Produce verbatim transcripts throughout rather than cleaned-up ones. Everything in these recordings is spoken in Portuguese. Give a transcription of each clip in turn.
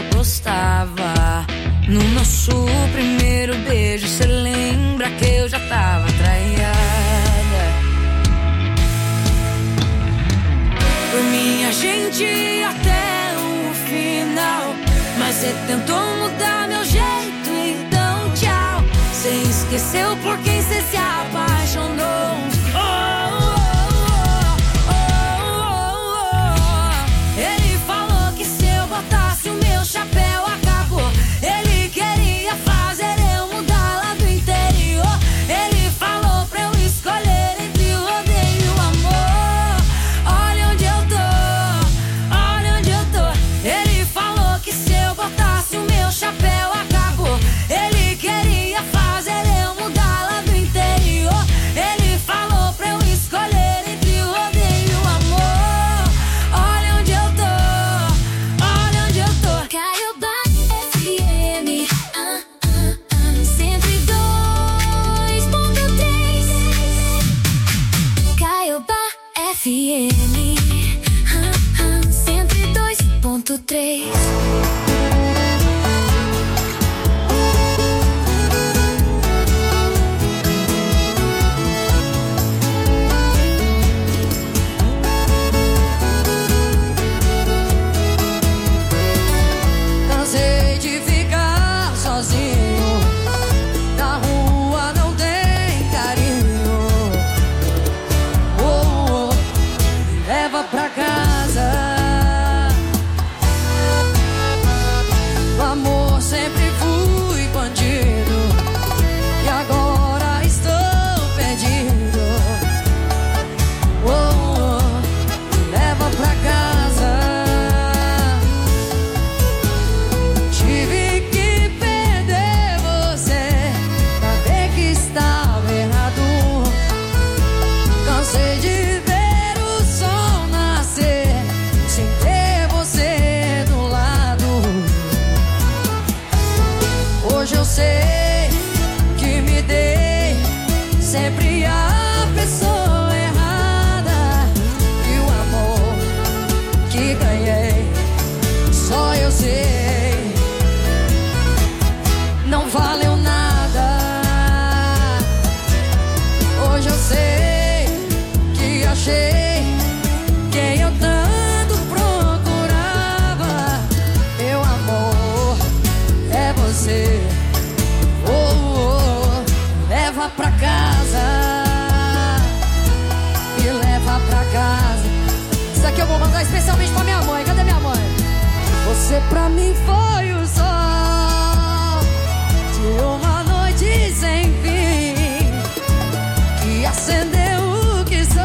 gostava. No nosso primeiro beijo, cê lembra que eu já tava traiada. Por mim a gente ia até o final, mas cê tentou mudar meu jeito, então tchau. Cê esqueceu por quem cê se apaixonou. Oh, oh, oh, oh. Ele falou que se eu botasse o meu chapéu acabou. Ele queria fazer eu mudar lá do interior. Ele falou pra eu escolher entre o odeio e o amor. Olha onde eu tô, olha onde eu tô. Ele falou que se eu botasse o meu chapéu acabou. Ele queria fazer eu mudar lá do interior. Ele falou pra eu escolher entre o odeio e o amor. Olha onde eu tô, olha onde eu tô. Caiobá F M, ah, ah, ah, cento e dois ponto três. Caiobá F M, ah, ah, cento e dois ponto três. Cansei de ficar sozinho, na rua não tem carinho. Oh, oh, me leva pra casa. No amor sempre fui bandido e agora estou perdido. Oh, oh, me leva pra casa. Tive que perder você pra ver que estava errado. Cansei de ver o sol nascer sem ter você do lado. Hoje eu sei que me dei sempre a pessoa errada. E o amor que ganhei só eu sei não valeu nada. Hoje eu sei que achei quem eu tanto procurava. Meu amor é você. Oh, oh, oh. Leva pra casa, me leva pra casa. Isso aqui eu vou mandar especialmente pra minha mãe. Cadê minha mãe? Você pra mim foi o sol de uma noite sem fim, que acendeu o que sou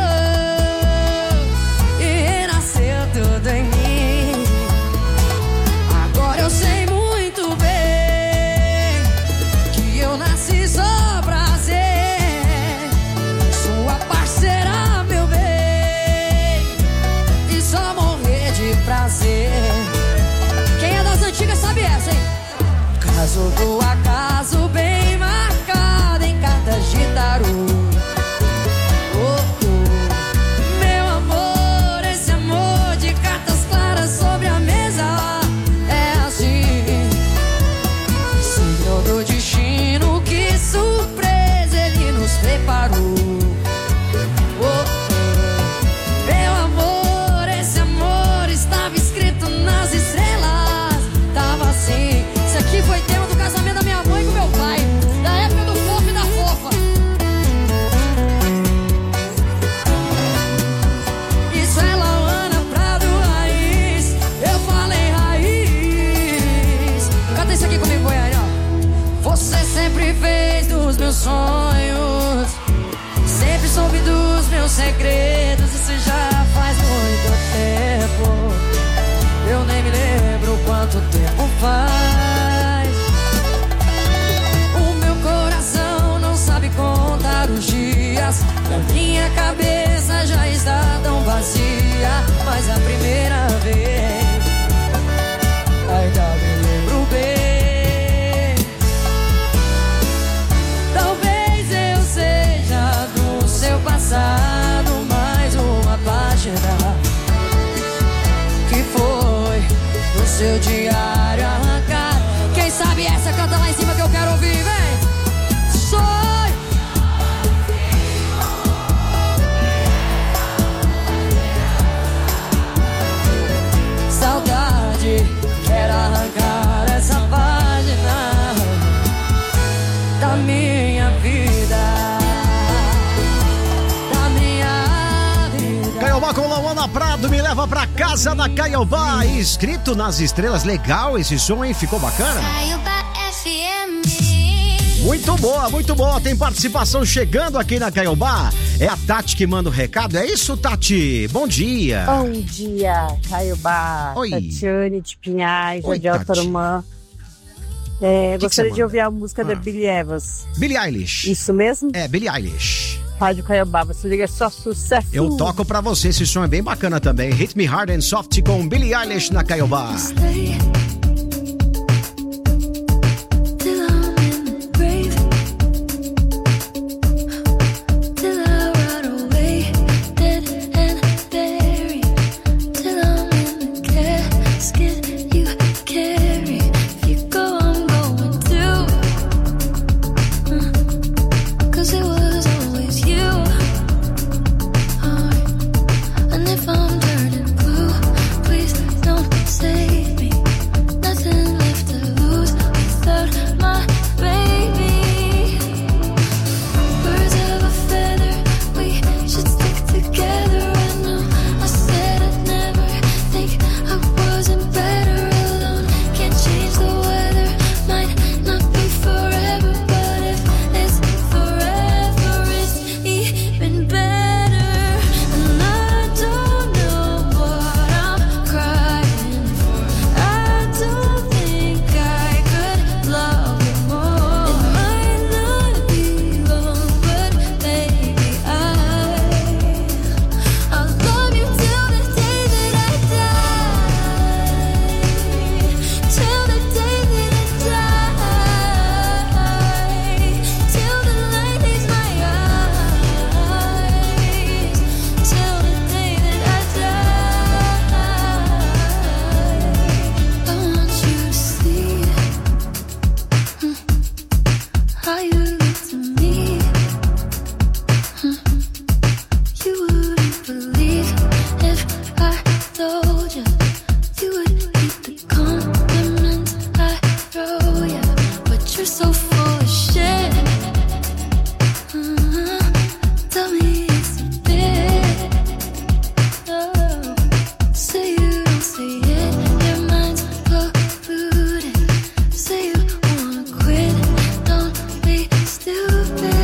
e renasceu tudo em mim. Agora eu sei muito bem que eu nasci só pra ser sua parceira, meu bem, e só morrer de prazer. Quem é das antigas sabe essa, hein? Caso do acaso bem marcado em cartas de tarô. Oh, oh. Meu amor, esse amor de cartas claras sobre a mesa é assim. Signo do destino, que surpresa ele nos preparou. Oh, oh. Meu amor, esse amor estava escrito nas estrelas. Tava assim. Isso aqui foi tema do casamento da minha mãe com meu pai, da época do fofo e da fofa. Isso é Lauana Prado Raiz. Eu falei raiz. Canta isso aqui comigo, Goiânia. Você sempre fez dos meus sonhos, sempre soube dos meus segredos. Isso já faz muito tempo, eu nem me lembro quanto tempo faz. O meu coração não sabe contar os dias, a minha cabeça já está tão vazia. Mas a primeira vez ainda me lembro bem. Talvez eu seja do seu passado mais uma página que foi no seu diário. leva pra casa da Caiobá, escrito nas estrelas. Legal esse som, hein? Ficou bacana? Caiobá F M. Muito boa, muito boa. Tem participação chegando aqui na Caiobá. É a Tati que manda o recado. É isso, Tati? Bom dia. Bom dia, Caiobá. Oi. Tatiane de Pinhais, Oi, Jadiel Tati. Tarumã. É, Que gostaria que de você ouvir a música Ah. da Billie Evans. Billie Eilish. Isso mesmo? É, Billie Eilish. Rádio Caiobá, você liga só sucesso. Eu toco pra você, esse som é bem bacana também. Hit Me Hard and Soft com Billie Eilish na Caiobá. Stay till I'm in the grave, till I rot away, dead and buried, till I'm in the casket you carry. If you go, I'm going too. Uh, Cause it was always you. Uh, and if I'm turning blue, please don't save me. Nothing left to lose without my baby. Birds of a feather, we should stick together. I know I said I'd never think I wasn't better alone. Can't change the weather, might not be forever, but if it's forever, it's even better. And I don't know what I'm crying for. I don't think I could love you more. It might not be long, but baby, I I'll love you till the day that I die. Till the day that I die. Till the light leaves my eyes. Till the day that I die. I want you to see mm, how you look to me. Mm, You wouldn't believe if I told you. You would hate the compliments I throw you. But you're so full of shit. Uh, Tell me it's a bit. Oh, say you don't say it. Your mind's polluted. Say you wanna quit. Don't be stupid.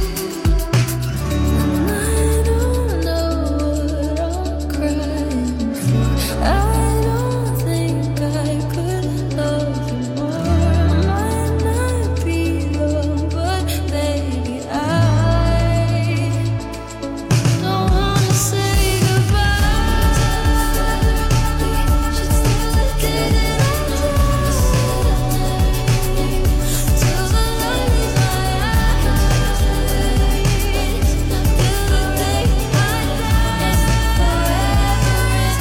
And I don't know what I'm crying for. I don't think I could love you more. I might not be long, but baby, I don't wanna say goodbye. We should still together till the light leaves my eyes. Till the day I die, it's forever, it's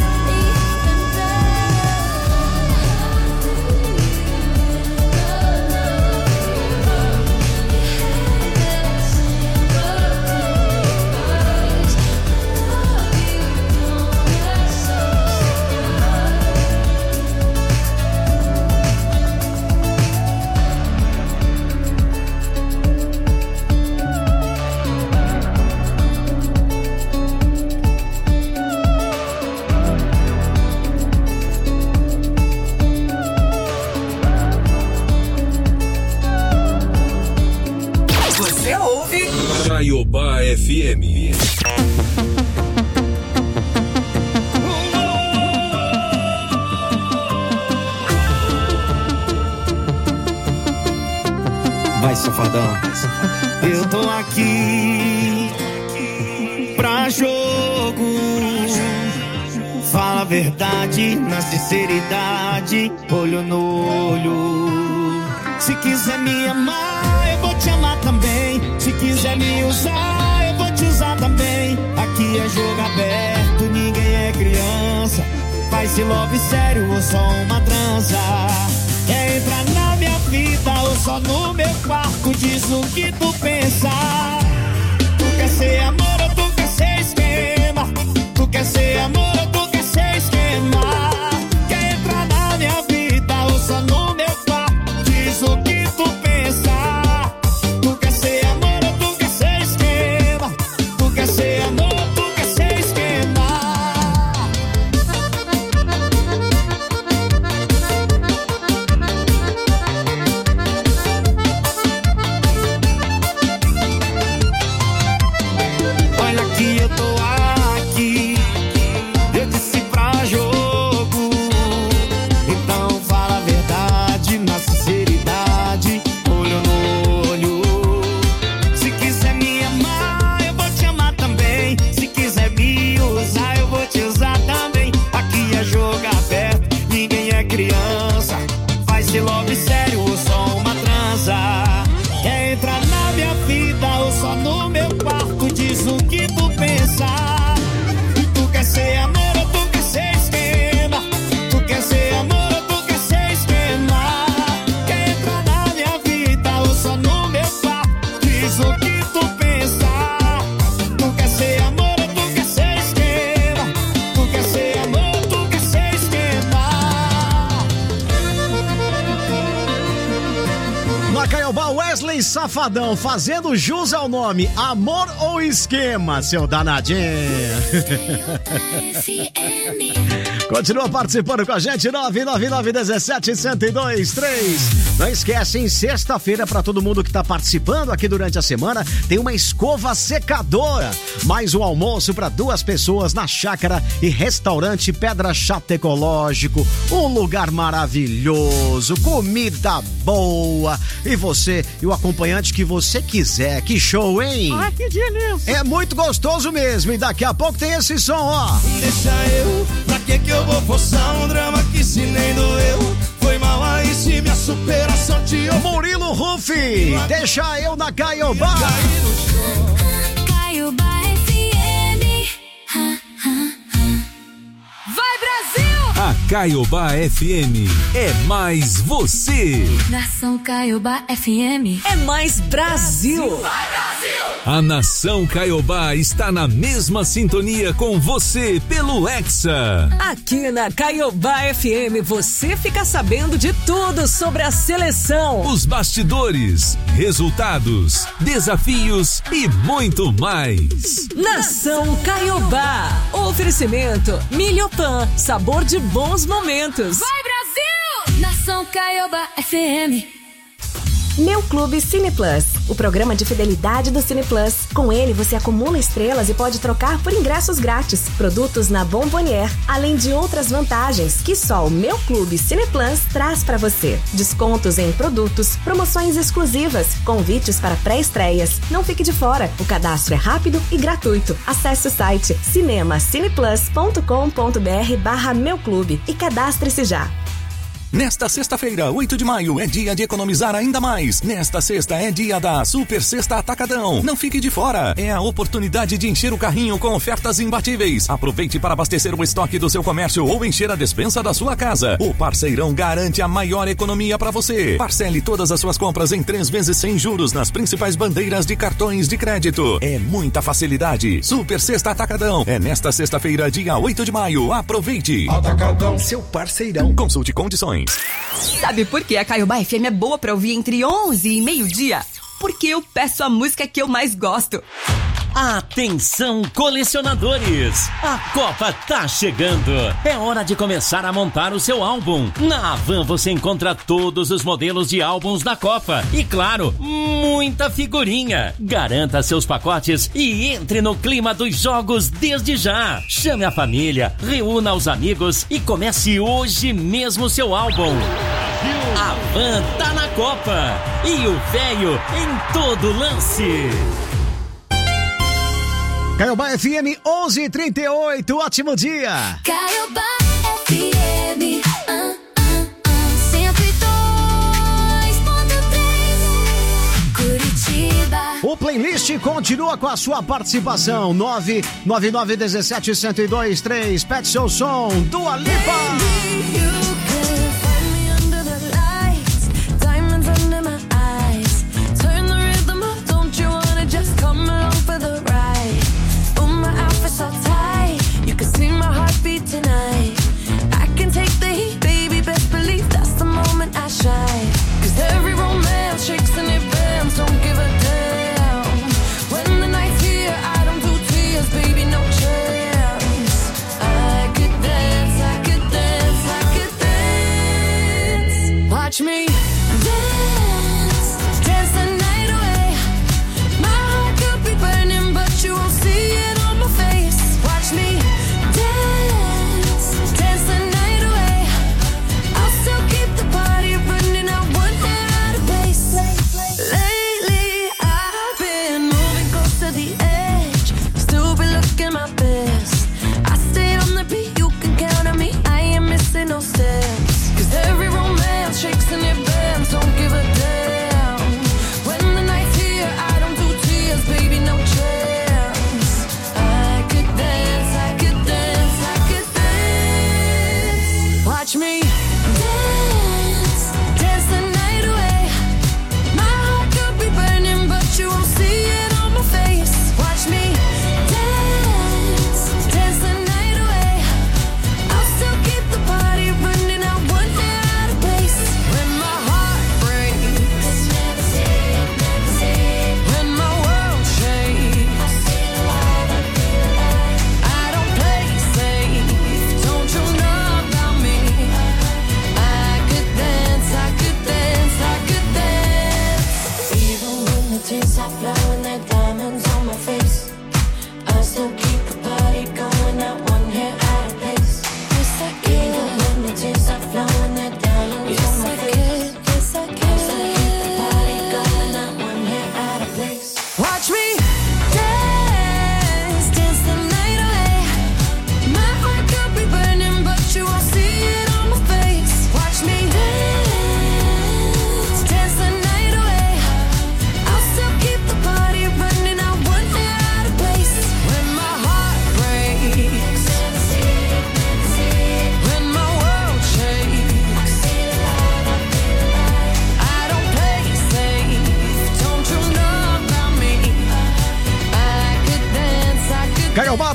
Você ouve Caiobá F M. Vai, safadão. Eu tô aqui pra jogo. Fala a verdade, na sinceridade, olho no olho. Se quiser me amar, eu vou te amar também. Se quiser me usar, eu vou te usar também. Aqui é jogo aberto, ninguém é criança. Faz se love sério ou só uma trança. Quer entrar na minha vida ou só no meu quarto? Diz o que tu pensa. Tu quer ser amor ou tu quer ser esquema? Tu quer ser amor ou tu quer ser esquema? Quer entrar na minha vida ou só no meu quarto? Diz o que tu pensa. Tu quer ser amor ou tu quer ser esquema? Tu quer ser amor ou tu quer ser esquema? aliança. Vai ser love sério ou só uma transa? Quer entrar na minha vida ou só no meu quarto? Diz o que tu pensa. Tu quer ser amor ou tu quer ser esquema? Tu quer ser amor ou tu quer ser esquema? Quer entrar na minha vida ou só no meu quarto? Diz o que tu pensa. Tu quer ser amor ou tu quer ser esquema? Tu quer ser amor ou tu quer ser esquema? Na Caiobá, Wesley Safadão fazendo jus ao nome Amor ou Esquema, seu danadinho. Continua participando com a gente, nove nove nove um sete um zero dois três. Não esquece, em sexta-feira, para todo mundo que tá participando aqui durante a semana, tem uma escova secadora. Mais um almoço para duas pessoas na chácara e restaurante Pedra Chata Ecológico. Um lugar maravilhoso, comida boa. E você e o acompanhante que você quiser. Que show, hein? Ah, que delícia. É muito gostoso mesmo. E daqui a pouco tem esse som, ó. Deixa eu, pra que que eu vou forçar um drama que se nem doeu? Foi mal aí se minha superação te ofendeu. Murilo Rufi, deixa eu na Caiobá. Caiobá F M. Vai, Brasil! A Caiobá F M é mais você. Nação Caiobá F M. É mais Brasil. A Nação Caiobá está na mesma sintonia com você pelo Hexa. Aqui na Caiobá F M você fica sabendo de tudo sobre a seleção. Os bastidores, resultados, desafios e muito mais. Nação Caiobá. Oferecimento Milhopan, sabor de bons momentos. Vai, Brasil! Nação Caiobá F M. Meu Clube Cine Plus, o programa de fidelidade do Cine Plus. Com ele você acumula estrelas e pode trocar por ingressos grátis, produtos na Bombonier, além de outras vantagens que só o Meu Clube Cine Plus traz para você. Descontos em produtos, promoções exclusivas, convites para pré-estreias. Não fique de fora, o cadastro é rápido e gratuito. Acesse o site cinemacineplus ponto com ponto br barra Meu Clube e cadastre-se já. Nesta sexta-feira, oito de maio, é dia de economizar ainda mais. Nesta sexta é dia da Super Sexta Atacadão. Não fique de fora. É a oportunidade de encher o carrinho com ofertas imbatíveis. Aproveite para abastecer o estoque do seu comércio ou encher a despensa da sua casa. O Parceirão garante a maior economia para você. Parcele todas as suas compras em três vezes sem juros nas principais bandeiras de cartões de crédito. É muita facilidade. Super Sexta Atacadão. É nesta sexta-feira, dia oito de maio. Aproveite. Atacadão, seu parceirão. Consulte condições. Sabe por que a Caiobá F M é boa pra ouvir entre onze e meio-dia? Porque eu peço a música que eu mais gosto. Atenção, colecionadores! A Copa tá chegando! É hora de começar a montar o seu álbum. Na Havan você encontra todos os modelos de álbuns da Copa. E claro, muita figurinha. Garanta seus pacotes e entre no clima dos jogos desde já. Chame a família, reúna os amigos e comece hoje mesmo seu álbum. A Havan tá na Copa e o véio em todo lance. Caiobá F M onze e trinta e oito, ótimo dia! Caiobá F M, uh, uh, uh, cento e dois ponto três, Curitiba. O playlist continua com a sua participação, nove nove nove um sete um zero dois três, pede seu som, Dua Lipa! Tonight, I can take the heat, baby. Best believe that's the moment I shine. 'Cause every romance shakes and it bends. Don't give a damn. When the night's here, I don't do tears, baby. No chance. I could dance, I could dance, I could dance. Watch me dance, dance the night away. My heart could be burning, but you won't see it on my face. Watch me. No steps, 'cause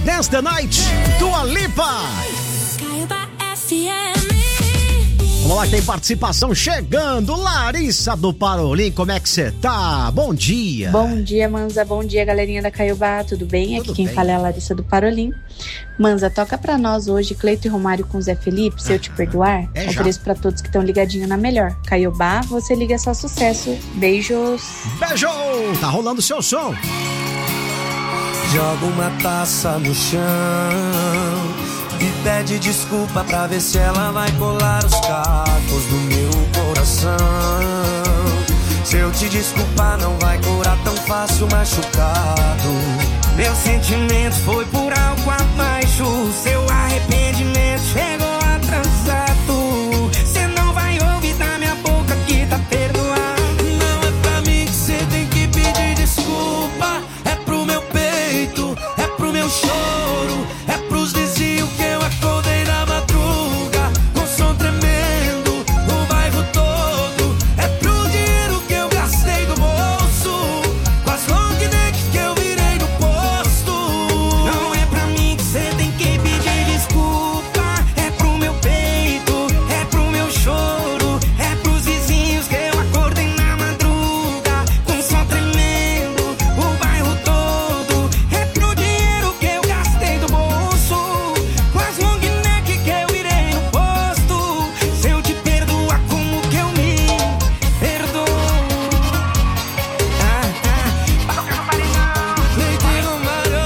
Dance the Night, Dua Lipa. Vamos lá, que tem participação chegando. Larissa do Parolim, como é que você tá? Bom dia. Bom dia, Manza. Bom dia, galerinha da Caiobá. Tudo bem? Tudo Aqui quem bem. fala é a Larissa do Parolim. Manza, toca pra nós hoje Cleito e Romário com Zé Felipe, Se Eu Te Perdoar. É Ofereço pra todos que estão ligadinho na melhor. Caiobá, você liga só sucesso. Beijos. Beijo! Tá rolando o seu som. Joga uma taça no chão e pede desculpa pra ver se ela vai colar os cacos do meu coração. Se eu te desculpar não vai curar tão fácil machucado. Meu sentimento foi por algo abaixo. Seu arrependimento chegou atrasado. Cê não vai ouvir da minha boca que tá perdoado. Não é pra mim que cê tem que pedir desculpa. É pro meu peito, é pro meu choro, é pros vizinhos que eu acordei na madruga com som tremendo, o bairro todo. É pro dinheiro que eu gastei do bolso, com as long neck que eu virei no posto. Não é pra mim que cê tem que pedir desculpa. É pro meu peito, é pro meu choro, é pros vizinhos que eu acordei na madruga com som tremendo, o bairro todo. É pro dinheiro que eu gastei do bolso, com as long neck que eu virei no posto. Se eu te perdoar, como que eu me perdoo? Ah, ah, Cleito e Romário.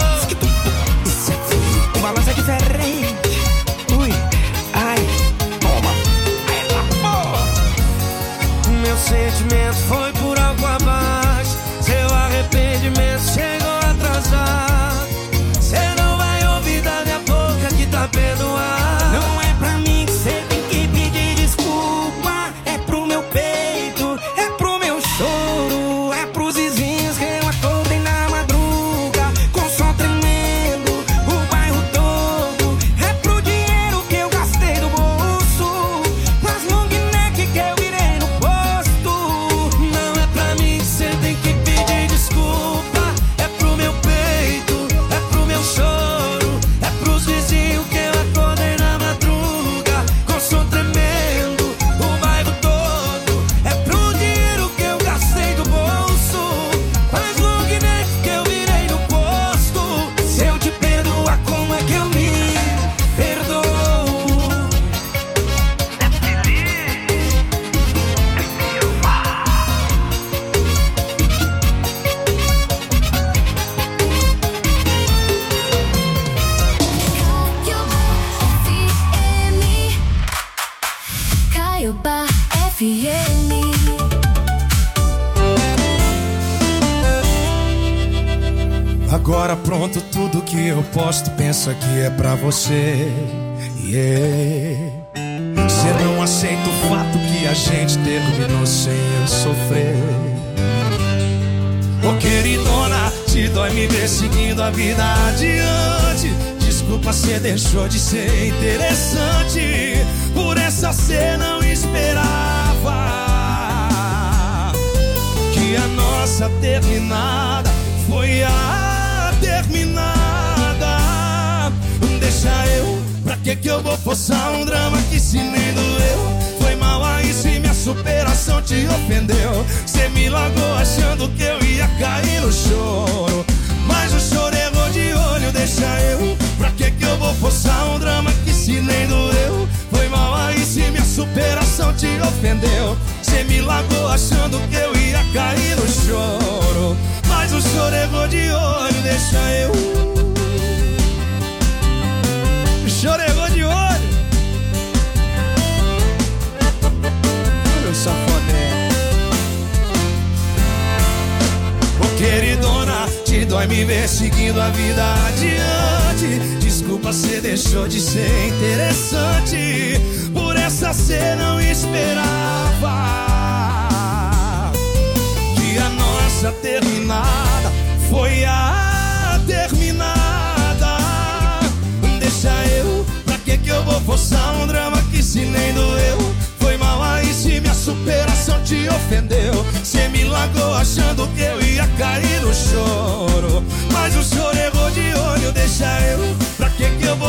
O balanço é diferente. Ui, ai, toma. Ai, tá bom. Meu sentimento foi por algo abaixo. Seu arrependimento chegou atrasado. Cê não vai ouvir da minha boca que tá perdoado. Não é pra mim que cê tem que pedir desculpa. É pro meu peito, é pro meu choro, é pros vizinhos que eu acordei na madruga com som tremendo, o bairro todo. É pro dinheiro que eu gastei do bolso, com as long neck que eu virei no posto. Não é pra mim que cê tem que pedir desculpa. É pro meu peito, é pro meu choro, é pros vizinhos que eu acordei na madruga com som tremendo, o bairro todo. É pro dinheiro que eu gastei do bolso, com as long neck que eu virei no posto. Se eu te perdoar, como é que eu me perdoo? Caiobá F M. Agora pronto, tudo que eu posto, pensa que é pra você. Yeah. Cê não aceita o fato que a gente terminou sem eu sofrer. Ô queridona, te dói me ver seguindo a vida adiante. Desculpa, cê deixou de ser interessante. Por essa cê não esperava que a nossa terminada foi a terminada. Deixa eu, pra que que eu vou forçar um drama que se nem doeu? Foi mal aí se minha superação te ofendeu. Cê me largou achando que eu ia cair no choro, mas o choro errou de olho. Deixa eu, pra que que eu vou forçar um drama que se nem doeu? Foi mal aí se minha superação te ofendeu. Cê me largou achando que eu ia cair no choro, mas o choro errou de olho. Deixa eu, o choro errou de olho. Meu safadé. Ô queridona, te dói me ver seguindo a vida adiante. Desculpa, cê deixou de ser interessante. Por essa cê não esperava que a nossa terminada foi a terminada. Deixa eu, pra que que eu vou forçar um drama que se nem doeu? Foi mal aí se minha superação te ofendeu. Cê me largou achando que eu ia cair no choro, mas o choro errou de olho. Deixa eu,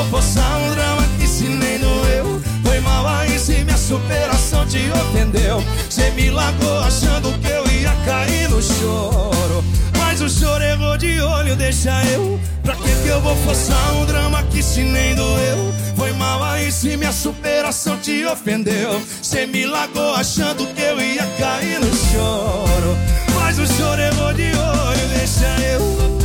vou forçar um drama que se nem doeu? Foi mal aí se minha superação te ofendeu. Cê me largou achando que eu ia cair no choro, mas o choro errou de olho, deixa eu. Pra que que eu vou forçar um drama que se nem doeu? Foi mal aí se minha superação te ofendeu. Cê me largou achando que eu ia cair no choro, mas o choro errou de olho, deixa eu.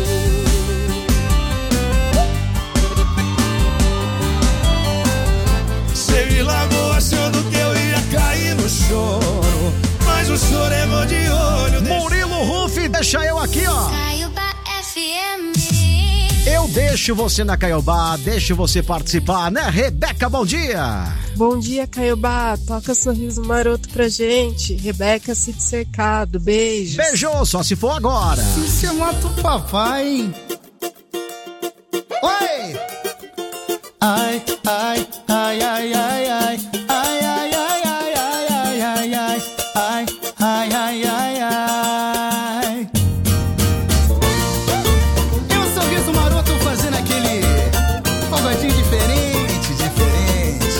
Cê me largou achando que eu ia cair no choro, mas o choro errou de olho, deixa Murilo Ruff, deixa eu aqui, ó. Caiobá F M. Eu deixo você na Caiobá, deixo você participar, né, Rebeca? Bom dia! Bom dia, Caiobá. Toca Sorriso Maroto pra gente. Rebeca Cid Cercado, beijos. Beijo, só se for agora. Se você mata o papai. Oi! Ai, ai, ai, ai, ai, ai, ai, ai, ai, ai, ai, ai, ai, ai, ai, ai, ai, ai, ai. E um sorriso maroto fazendo aquele pagodinho diferente, diferente.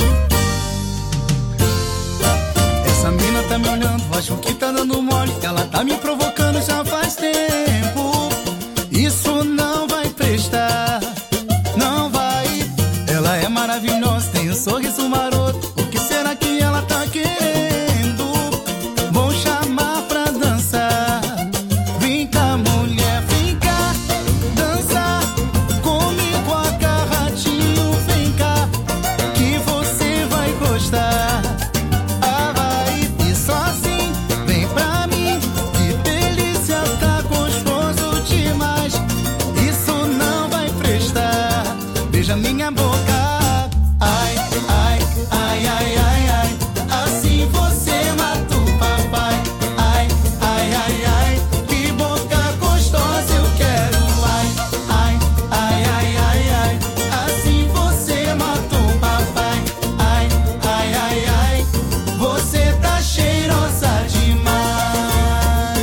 Essa mina tá me olhando, acho que tá dando mole. Ela tá me provocando já faz tempo. Isso não vai prestar, não vai. Ela é maravilhosa, tem um sorriso maroto. O que será que ela tá querendo? Vou chamar pra dançar. Vem cá, mulher, vem cá dançar comigo, agarradinho. Vem cá, que você vai gostar. Ah, vai, e só assim, vem pra mim. Que delícia, tá gostoso demais. Isso não vai prestar. Beija minha boca. Ai, ai, ai, ai, ai, ai. Assim você mata o papai. Ai, ai, ai, ai. Que boca gostosa eu quero. Ai, ai, ai, ai, ai, ai. Assim você mata o papai. Ai, ai, ai, ai. Você tá cheirosa demais.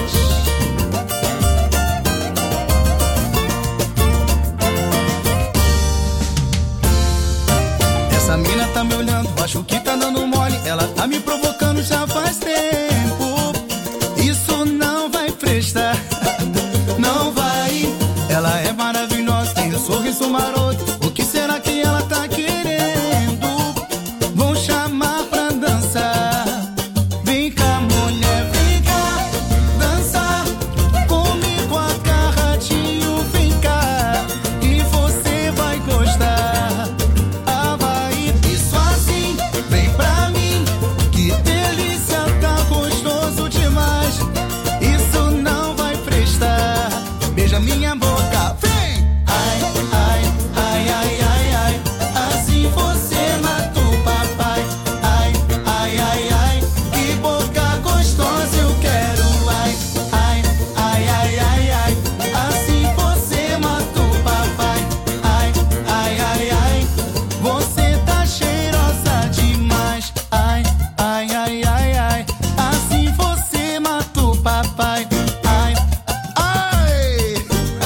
Essa mina tá me olhando, acho que tá dando mole. Ela tá me provocando já faz tempo. Isso não vai prestar, não vai. Ela é maravilhosa, tem um sorriso maroto. O que será que ela tá querendo? Vou chamar pra dançar. Vem cá, mulher, vem cá dançar comigo, agarradinho. Vem cá, que você vai gostar. Ah, vai, isso assim, vem pra mim. Que delícia, tá gostoso demais. Isso não vai prestar. Beija minha boca, vem! Ai, ai, ai, ai, ai, ai. Assim você mata o papai. Ai, ai, ai, ai. Que boca gostosa eu quero. Ai, ai, ai, ai, ai, ai. Assim você mata o papai. Ai, ai, ai, ai. Você tá cheirosa demais. Ai, ai, ai, ai, ai. Assim você mata o papai. Ai, ai.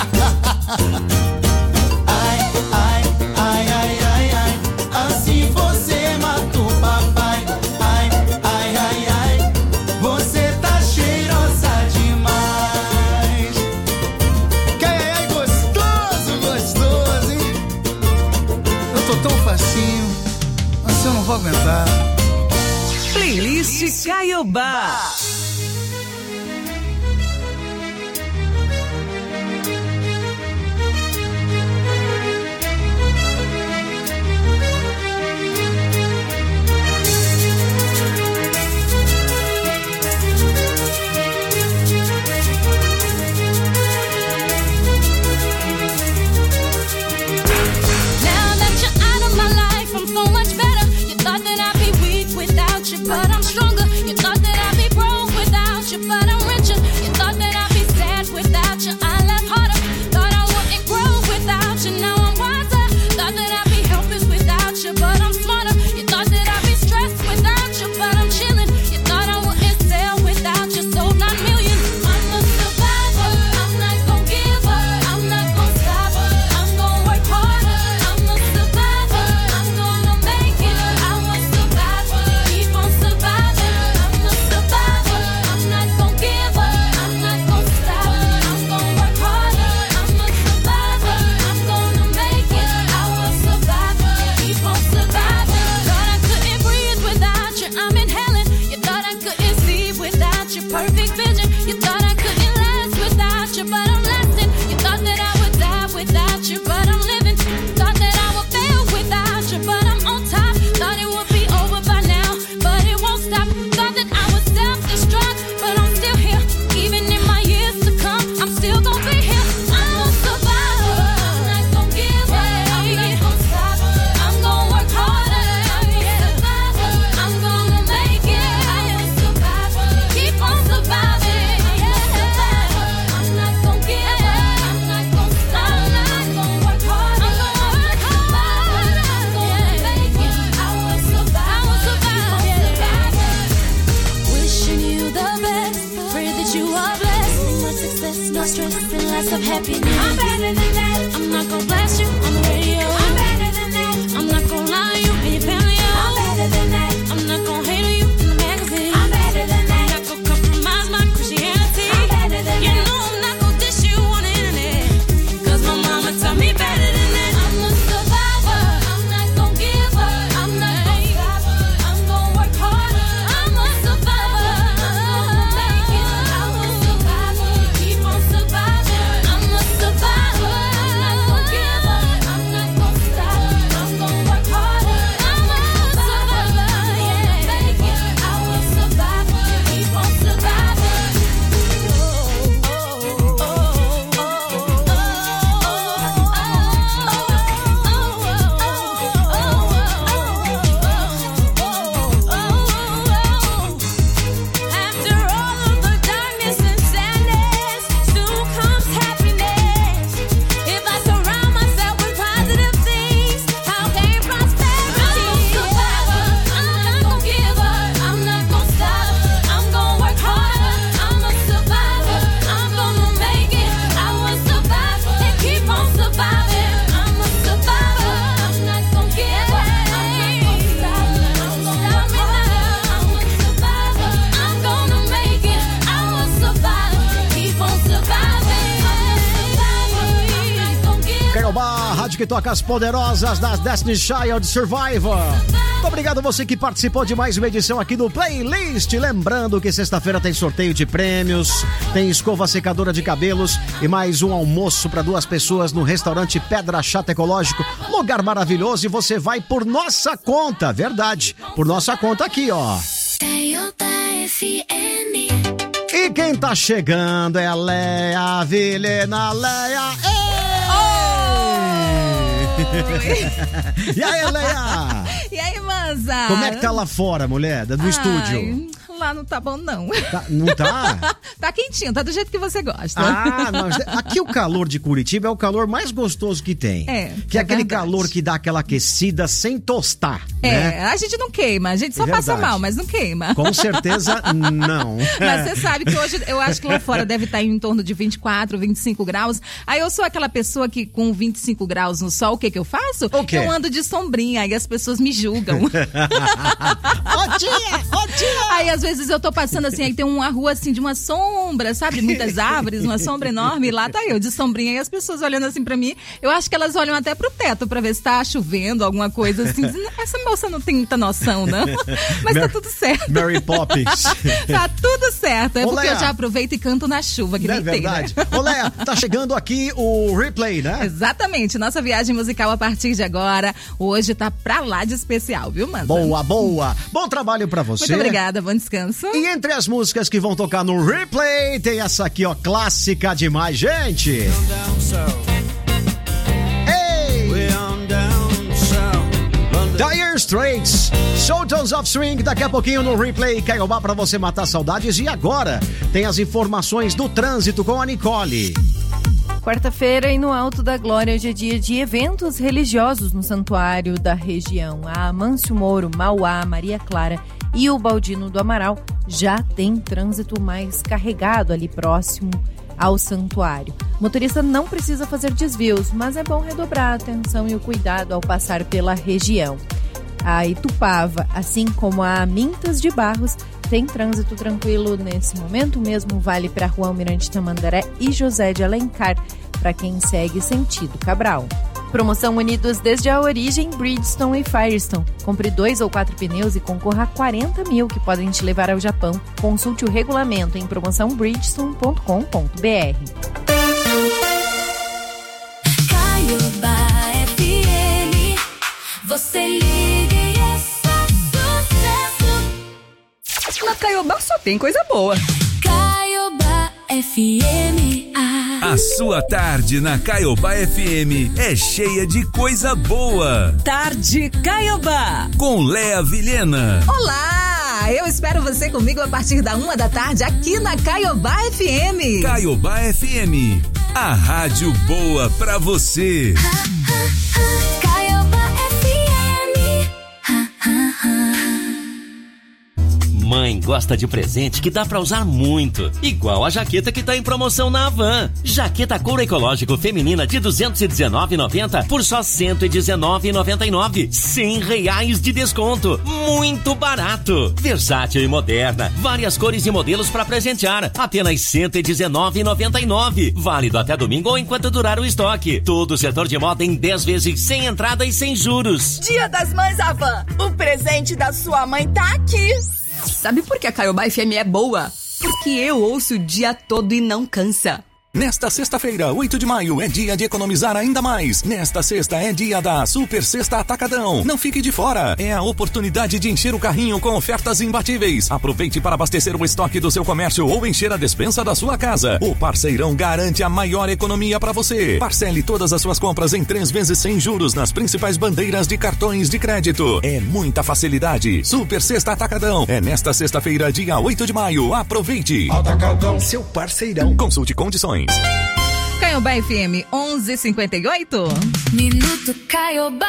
Ai, ai, ai, ai, ai, ai. Assim você mata o papai. Ai, ai, ai, ai. Você tá cheirosa demais. Que ai, ai, gostoso, gostoso, hein? Eu tô tão facinho, mas eu não vou aguentar. Playlist Caiobá. Now that you're out of my life, I'm so much better. You thought that I'd be weak without you, but I'm stronger. You thought that I'd be broke without you, but I'm richer. You thought that I'd be sad without you, I laugh harder. Thought I wouldn't grow without you, now I'm wiser. Thought that I'd be helpless without you, but I'm smarter. You thought that I'd be stressed without you, but I'm chilling. You thought I wouldn't sell without you, sold nine million. I'm a survivor, I'm not gon' give up, I'm not gon' stop, I'm gon' work harder. perfect vision. You thought I couldn't last without you, but I'm lasting. You thought that I would die without you, but I'm living. Thought that I would fail without you, but I'm on top. Thought it would be over by now, but it won't stop. Thought that I would self-destruct, but I'm still here. Even in my years to come, I'm still gonna be here. I'm a survivor. I'm not gonna give up. I'm not gonna stop. I'm gonna work harder. I'm a survivor. I'm gonna make it. I'm a survivor. Keep on surviving. I'm a survivor. I'm not gonna give up. I'm not gonna stop. I'm gonna work harder. I'm gonna work harder. I'm gonna make it. I will survive. I will survive. Wishing you the best. Pray that you are blessed. Much success, no stress, and lots of happiness. I'm better than that. I'm not gonna blast you on the radio. I'm better than that. I'm not gonna lie to you and your family. I'm better than that. I'm not gonna hate on you in the magazine. I'm better than that. I'm not gonna compromise my Christianity. I'm better than you that. You know I'm not gonna dish you on the internet. Cause my mama taught me better than that. I'm a survivor. I'm not gonna give up. I'm not gonna stop. I'm gonna work harder. I'm a survivor. I'm gonna make it. I'm a survivor. Keep on surviving. I'm a survivor. I'm not gonna give up. I'm not gonna stop. I'm gonna work harder. I'm a survivor. Yeah, make it. I will survive. Keep on surviving. After all of the darkness and sadness, soon comes happiness. If I surround myself with positive things, how can prosperity? I'm a survivor. I'm not gonna give up. I'm not gonna stop. I'm gonna work harder. I'm a survivor. I'm gonna make it. I will survive and keep on surviving. I'm a survivor. I'm not gonna give up. I'm not gonna stop. I'm gonna work harder. I'm a survivor. I'm gonna make it. I will survive. Keep on surviving. I'm a survivor. I'm not gonna give up. Caiobá, rádio que toca as poderosas das Destiny Child Survivor. Muito obrigado você que participou de mais uma edição aqui do Playlist. Lembrando que sexta-feira tem sorteio de prêmios, tem escova secadora de cabelos e mais um almoço para duas pessoas no restaurante Pedra Chata Ecológico. Lugar maravilhoso e você vai por nossa conta, verdade, por nossa conta aqui, ó. E quem tá chegando é a Leia Vilhena, Leia. E aí, Leia? E aí, Manza? Como é que tá lá fora, mulher, do Ai, estúdio? Lá não tá bom, não. Tá- não tá? Tá quentinho, tá do jeito que você gosta. Ah, nós, aqui o calor de Curitiba é o calor mais gostoso que tem. É, Que é, é aquele verdade. calor que dá aquela aquecida sem tostar, É, né? a gente não queima, a gente só É passa verdade. mal, mas não queima. Com certeza não. Mas você sabe que hoje, eu acho que lá fora deve estar em torno de vinte e quatro, vinte e cinco graus. Aí eu sou aquela pessoa que com vinte e cinco graus no sol, o que que eu faço? O quê? Eu ando de sombrinha, aí as pessoas me julgam. Ô tia, ô tia! Aí às vezes eu tô passando assim, aí tem uma rua assim de uma sombra, sabe? Muitas árvores, uma sombra enorme, e lá tá eu de sombrinha, e as pessoas olhando assim pra mim. Eu acho que elas olham até pro teto pra ver se tá chovendo, alguma coisa assim. Dizendo, essa moça não tem muita noção, não. Mas tá Mar- tudo certo. Mary Poppins. Tá tudo certo. É Ô, porque Leia. eu já aproveito e canto na chuva, que Não nem é tem, verdade? né? Ô, Leia, tá chegando aqui o replay, né? Exatamente. Nossa viagem musical a partir de agora, hoje tá pra lá de especial, viu, mano? Boa, boa. Bom trabalho pra você. Muito obrigada, bom descanso. E entre as músicas que vão tocar no replay, tem essa aqui, ó, clássica demais, gente. Ei! Dire Straits, Sultans of Swing, daqui a pouquinho no replay, Caiobá pra você matar saudades. E agora tem as informações do trânsito com a Nicole. Quarta-feira e no Alto da Glória, hoje é dia de eventos religiosos no santuário da região. A Amâncio Moro, Mauá, Maria Clara e o Baldino do Amaral já tem trânsito mais carregado ali próximo ao santuário. O motorista não precisa fazer desvios, mas é bom redobrar a atenção e o cuidado ao passar pela região. A Itupava, assim como a Mintas de Barros, tem trânsito tranquilo nesse momento. O mesmo vale para a Rua Almirante Tamandaré e José de Alencar, para quem segue sentido Cabral. Promoção Unidos desde a origem, Bridgestone e Firestone. Compre dois ou quatro pneus e concorra a quarenta mil que podem te levar ao Japão. Consulte o regulamento em promoção bridgestone ponto com ponto b r. Caiobá F M, você liga e é só sucesso. Na Caiobá só tem coisa boa. Caiobá F M. A sua tarde na Caiobá F M é cheia de coisa boa. Tarde Caiobá. Com Léa Vilhena. Olá! Eu espero você comigo a partir da uma da tarde aqui na Caiobá F M. Caiobá F M, a rádio boa pra você. Caiobá F M. Mãe gosta de presente que dá pra usar muito, igual a jaqueta que tá em promoção na Havan. Jaqueta couro ecológico feminina de duzentos e dezenove reais e noventa centavos por só cento e dezenove reais e noventa e nove centavos. cem reais de desconto. Muito barato. Versátil e moderna. Várias cores e modelos pra presentear. Apenas cento e dezenove reais e noventa e nove centavos. Válido até domingo ou enquanto durar o estoque. Todo o setor de moda em dez vezes sem entrada e sem juros. Dia das Mães Havan. O presente da sua mãe tá aqui. Sabe por que a Caiobá F M é boa? Porque eu ouço o dia todo e não cansa. Nesta sexta-feira, oito de maio, é dia de economizar ainda mais. Nesta sexta é dia da Super Sexta Atacadão. Não fique de fora. É a oportunidade de encher o carrinho com ofertas imbatíveis. Aproveite para abastecer o estoque do seu comércio ou encher a despensa da sua casa. O Parceirão garante a maior economia para você. Parcele todas as suas compras em três vezes sem juros nas principais bandeiras de cartões de crédito. É muita facilidade. Super Sexta Atacadão. É nesta sexta-feira, dia oito de maio. Aproveite. Atacadão, seu parceirão. Consulte condições. Caiobá F M onze e cinquenta e oito. Minuto Caiobá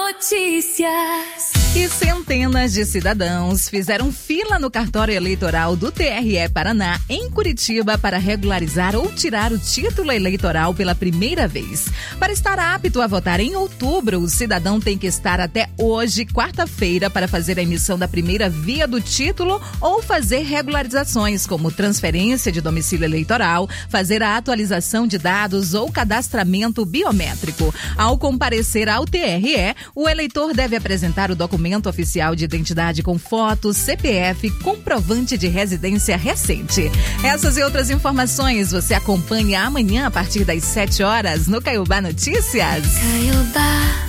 Notícias. E centenas de cidadãos fizeram fila no cartório eleitoral do T R E Paraná, em Curitiba, para regularizar ou tirar o título eleitoral pela primeira vez. Para estar apto a votar em outubro, o cidadão tem que estar até hoje, quarta-feira, para fazer a emissão da primeira via do título ou fazer regularizações, como transferência de domicílio eleitoral, fazer a atualização de dados ou cadastramento biométrico. Ao comparecer ao T R E, o eleitor deve apresentar o documento oficial de identidade com foto, C P F, comprovante de residência recente. Essas e outras informações você acompanha amanhã a partir das sete horas no Caiobá Notícias. Caiobá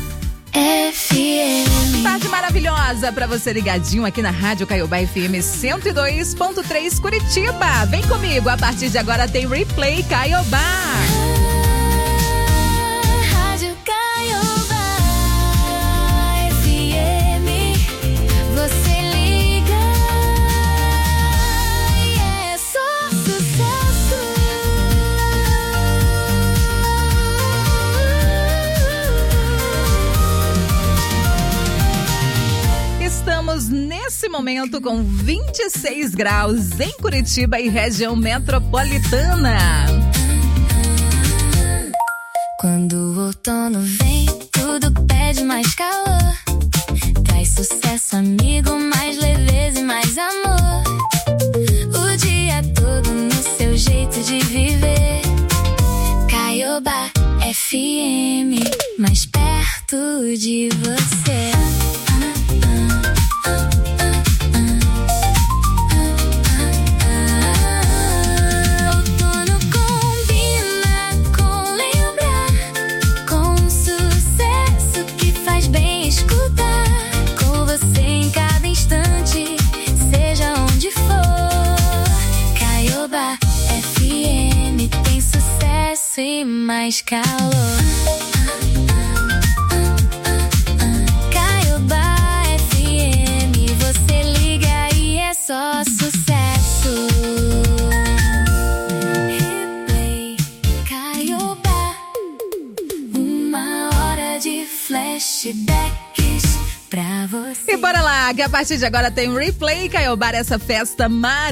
F M. Tarde maravilhosa pra você ligadinho aqui na Rádio Caiobá F M cento e dois ponto três Curitiba. Vem comigo, a partir de agora tem Replay Caiobá. Rádio Caiobá F M. Você liga e é só sucesso. Estamos nesse momento com vinte e seis graus em Curitiba e região metropolitana. Quando o outono vem, tudo pede mais calor. Traz sucesso, amigo, mais leveza e mais amor. O dia todo no seu jeito de viver. Caiobá F M, mais perto de você. E mais calor. Caiobá F M, você liga e é só sucesso. Replay Caiobá, uma hora de flashbacks pra você. E bora lá, lembrar que a partir de agora tem um Replay Caiobá, essa festa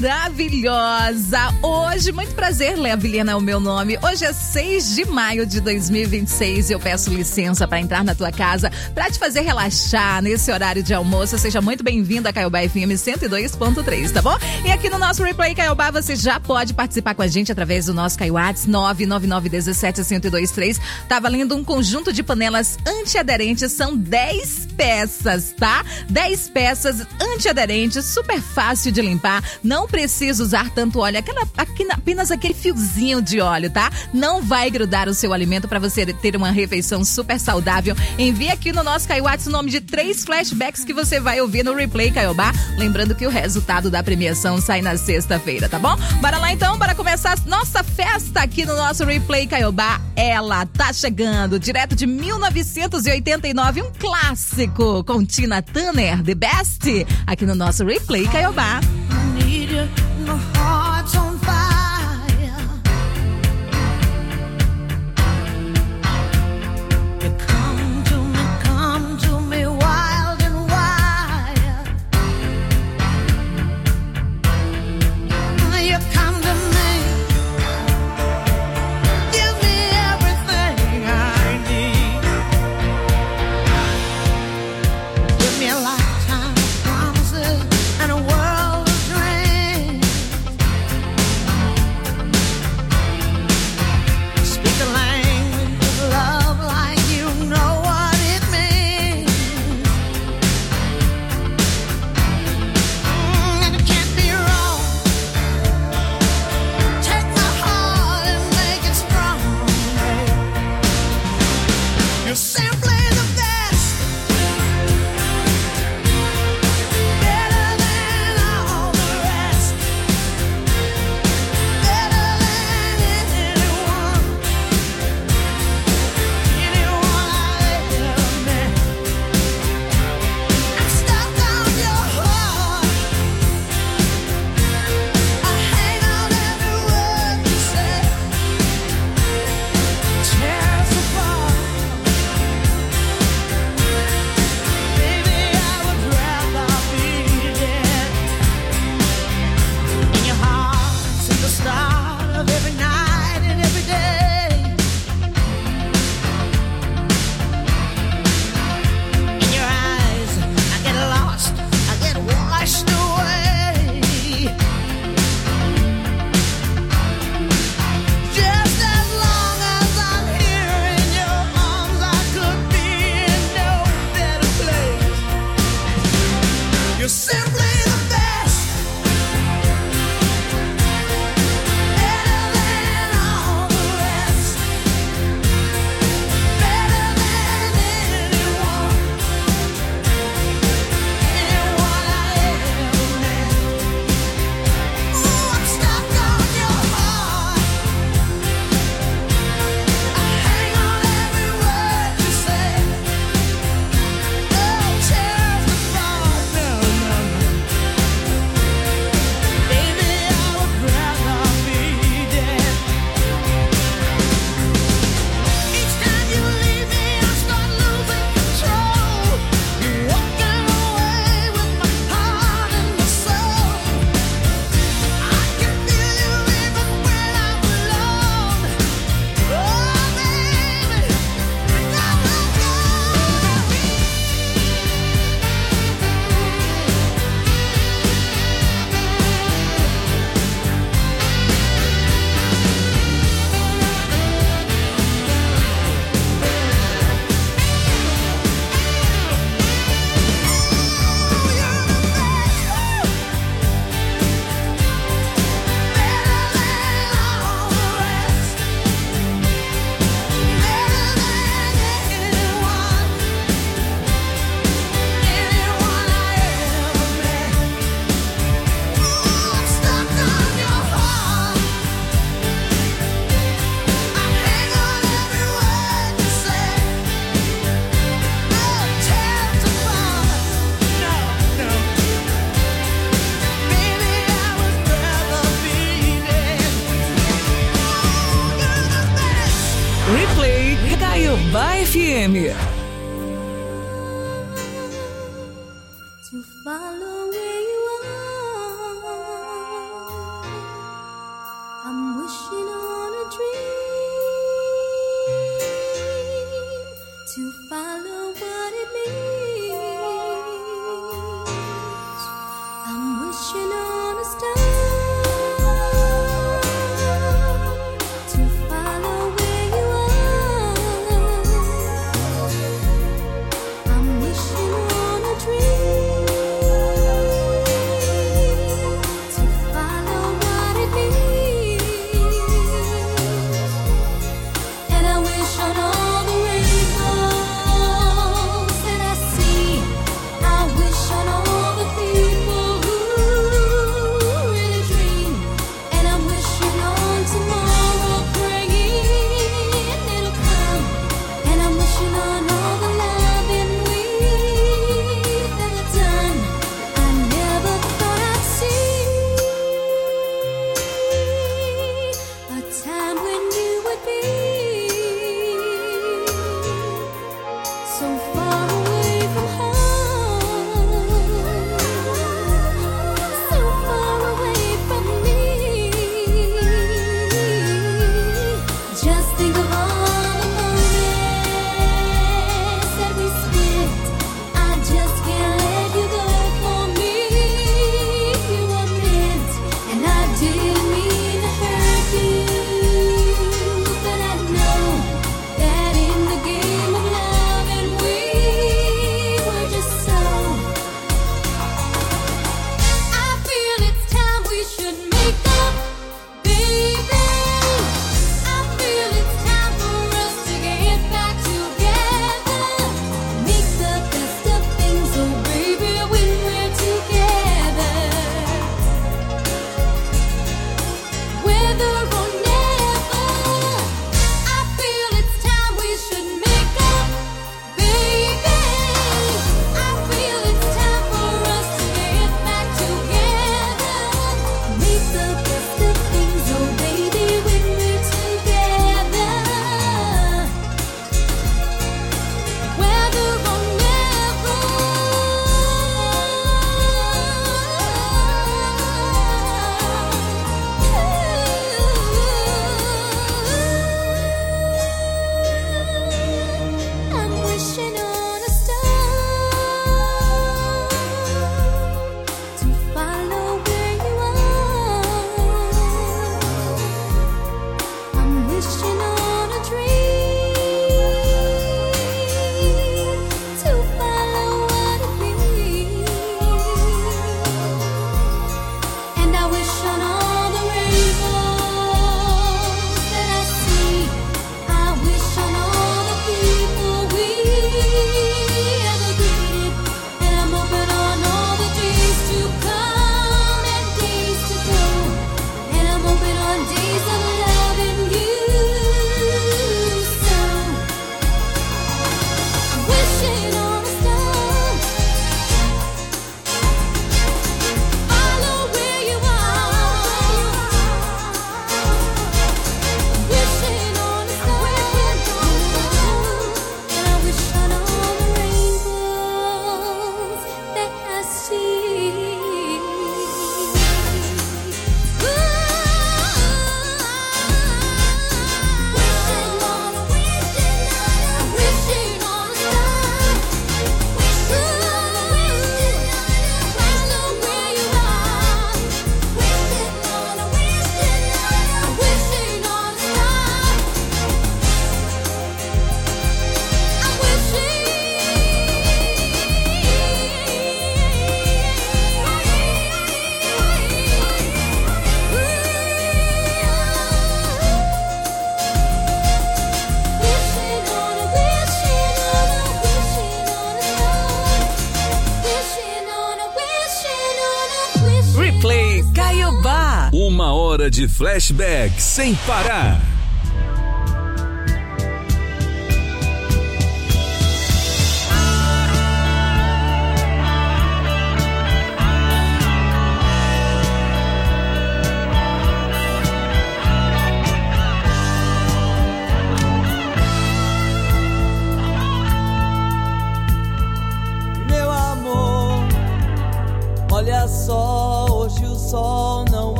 maravilhosa. Hoje, muito prazer, Léa Vilhena é o meu nome. Hoje é seis de maio de dois mil e vinte e seis e eu peço licença para entrar na tua casa para te fazer relaxar nesse horário de almoço. Seja muito bem-vindo a Caiobá F M cento e dois ponto três, tá bom? E aqui no nosso Replay Caiobá você já pode participar com a gente através do nosso Caiwats nove nove nove um sete um zero dois três. Tá valendo um conjunto de panelas antiaderentes, são dez peças, tá? dez peças antiaderentes, super fácil de limpar, não precisa usar tanto óleo, aquela, apenas aquele fiozinho de óleo, tá? Não vai grudar o seu alimento para você ter uma refeição super saudável. Envie aqui no nosso Caiwats o nome de três flashbacks que você vai ouvir no Replay Caiobá, lembrando que o resultado da premiação sai na sexta-feira, tá bom? Bora lá então, bora começar nossa festa aqui no nosso Replay Caiobá. Ela tá chegando direto de mil novecentos e oitenta e nove, um clássico com Tina Turner, The Best, aqui no nosso Replay Caiobá. Caiobá F M. To follow where you are. I'm wishing on a dream to follow what it means. I'm wishing on a star. Uma hora de flashback sem parar. Meu amor,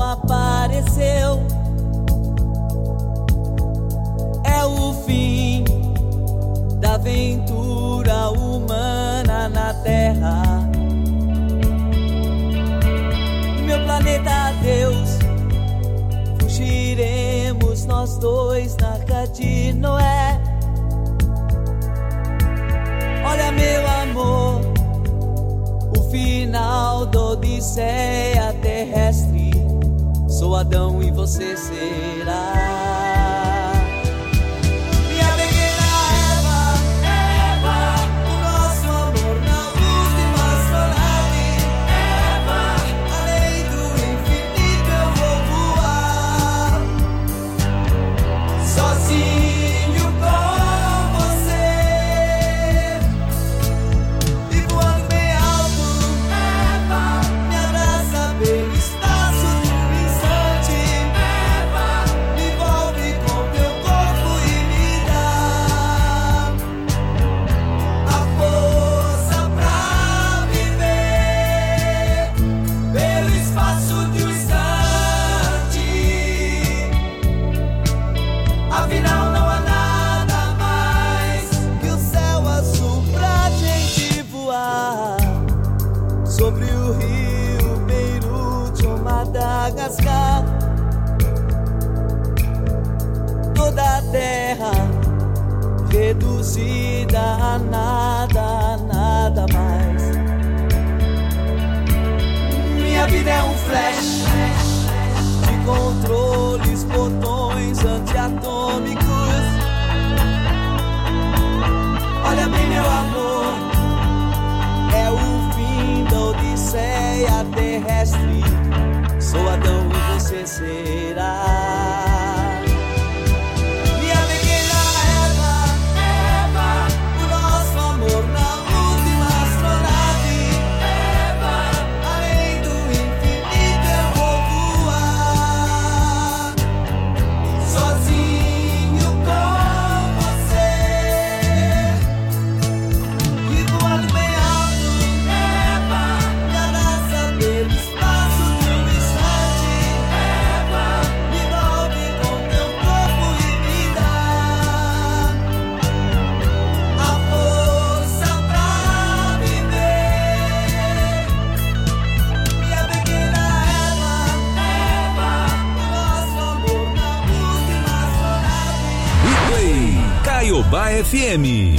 apareceu. É o fim da aventura humana na Terra. Meu planeta Deus, fugiremos nós dois na Arca de Noé. Olha, meu amor, o final da odisseia terrestre. Sou Adão e você será minha pequena Eva. Eva, o nosso amor na luz de uma astronave. Eva, além do infinito eu vou voar, sozinho com você, e voando bem alto. Eva, me abraça pelo espaço de um instante. Eva, me envolve com teu corpo e me dá a força pra viver pelo espaço de um instante. Afinal não há nada mais que o céu azul pra gente voar sobre o rio Beirute ou Madagascar. Toda a terra reduzida a nada, a nada mais. Minha vida é um flash de controles, botões antiatômicos. Olha bem, meu amor, é o fim da odisseia terrestre. Sou Adão e você será minha pequena Eva. Eva, o nosso amor na luz de uma astronave. Eva, além do infinito eu vou voar, sozinho com você, e voando bem alto. Eva, me abraça pelo espaço de um instante. Eva, me envolve com teu corpo e me dá a força pra viver. Minha pequena Eva. Eva, o nosso amor na luz de uma astronave. Replay Caiobá F M.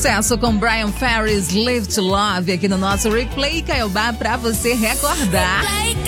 Sucesso com Brian Ferry's Live to Love aqui no nosso Replay Caiobá pra você recordar.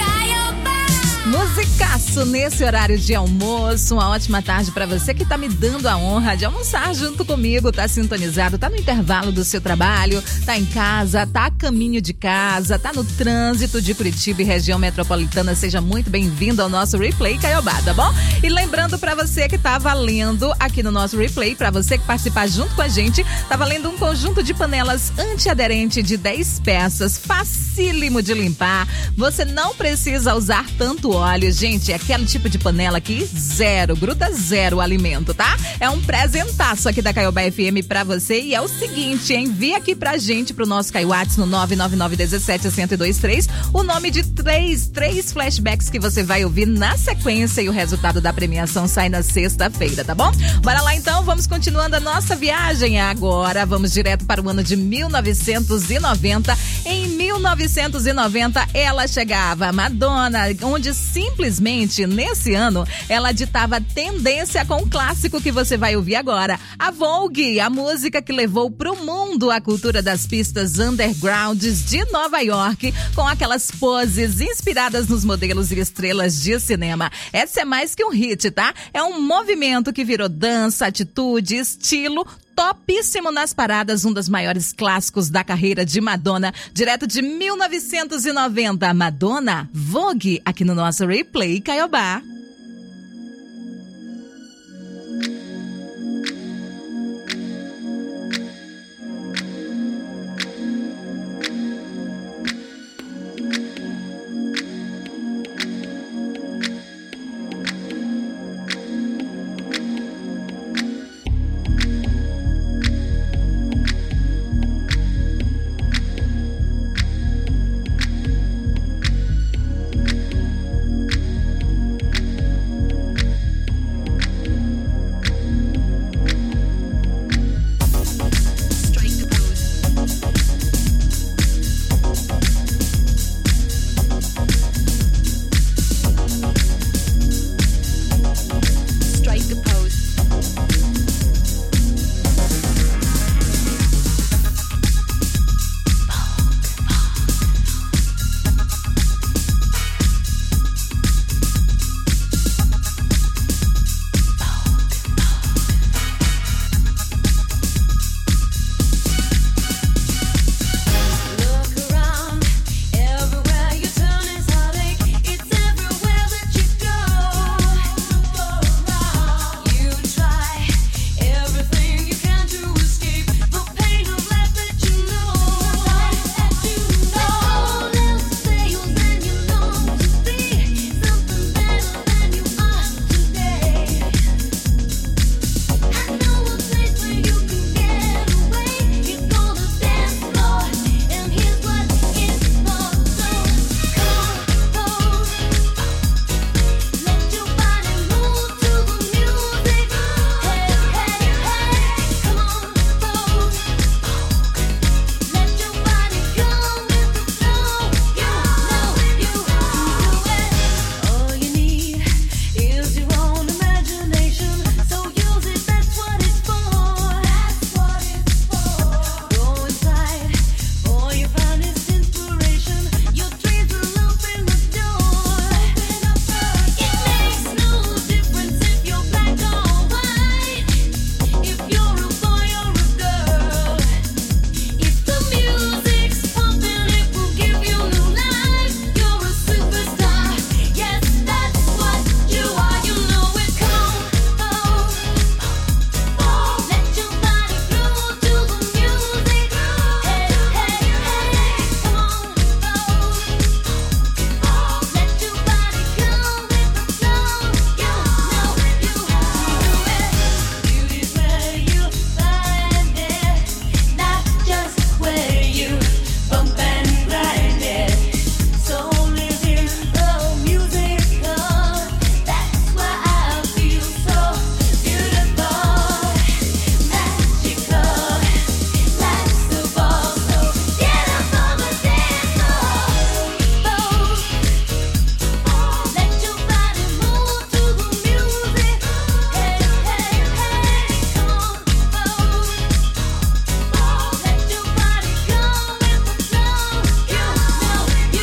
Musicaço nesse horário de almoço. Uma ótima tarde pra você que tá me dando a honra de almoçar junto comigo, tá sintonizado, tá no intervalo do seu trabalho, tá em casa, tá a caminho de casa, tá no trânsito de Curitiba e região metropolitana. Seja muito bem-vindo ao nosso Replay Caiobá, tá bom? E lembrando pra você que tá valendo aqui no nosso Replay, pra você que participar junto com a gente, tá valendo um conjunto de panelas antiaderente de dez peças, facílimo de limpar. Você não precisa usar tanto óleo, gente, é aquele tipo de panela aqui, zero, gruda zero o alimento, tá? É um presentaço aqui da Caiobá F M pra você e é o seguinte, envia aqui pra gente, pro nosso Caiwats no nove nove nove um sete zero zero dois três, o nome de três, três flashbacks que você vai ouvir na sequência e o resultado da premiação sai na sexta-feira, tá bom? Bora lá então, vamos continuando a nossa viagem agora, vamos direto para o ano de mil novecentos e noventa. Em mil novecentos e noventa, ela chegava, Madonna, onde simplesmente nesse ano ela ditava tendência com o clássico que você vai ouvir agora, a Vogue, a música que levou pro mundo a cultura das pistas undergrounds de Nova York, com aquelas poses inspiradas nos modelos e estrelas de cinema. Essa é mais que um hit, tá? É um movimento que virou dança, atitude, estilo, topíssimo nas paradas, um dos maiores clássicos da carreira de Madonna, direto de mil novecentos e noventa. Madonna, Vogue, aqui no nosso Replay Caiobá.